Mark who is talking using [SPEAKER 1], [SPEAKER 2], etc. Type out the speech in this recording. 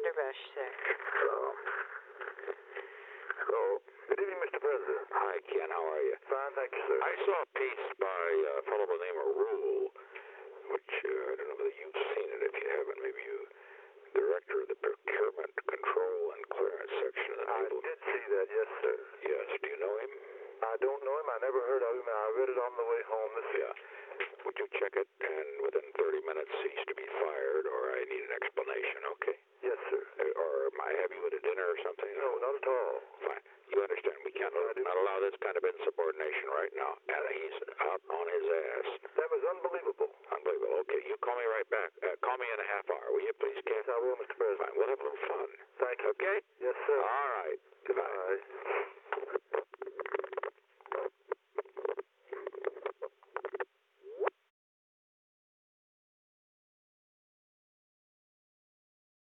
[SPEAKER 1] a rush, sir.
[SPEAKER 2] Hello. Good evening, Mr. President.
[SPEAKER 3] Hi, Ken. How are you?
[SPEAKER 2] Fine, thank you, sir.
[SPEAKER 3] I saw a piece by a fellow by the name of Rule, which I don't know whether you've seen it. If you haven't, maybe you, director of the Procurement Control and Clearance section of the
[SPEAKER 2] I
[SPEAKER 3] Naval.
[SPEAKER 2] did see that, yes, sir.
[SPEAKER 3] Yes. Do you know him?
[SPEAKER 2] I don't know him. I never heard of him. I read it on the way home this
[SPEAKER 3] Yeah. Would you check it, and within 30 minutes he's to be fired, or I need an explanation, okay?
[SPEAKER 2] Yes, sir.
[SPEAKER 3] Or am I have you at a dinner or something?
[SPEAKER 2] No, not at all.
[SPEAKER 3] Fine. You understand, we can't not allow this kind of insubordination right now. And he's out on his ass.
[SPEAKER 2] That was unbelievable.
[SPEAKER 3] Unbelievable. Okay, you call me right back. Call me in a half hour, will you please, Ken?
[SPEAKER 2] Yes, I will, Mr. President.
[SPEAKER 3] Fine, we'll have a little fun.
[SPEAKER 2] Thank you.
[SPEAKER 3] Okay?
[SPEAKER 2] Yes, sir.
[SPEAKER 3] All right. Goodbye.
[SPEAKER 2] Bye.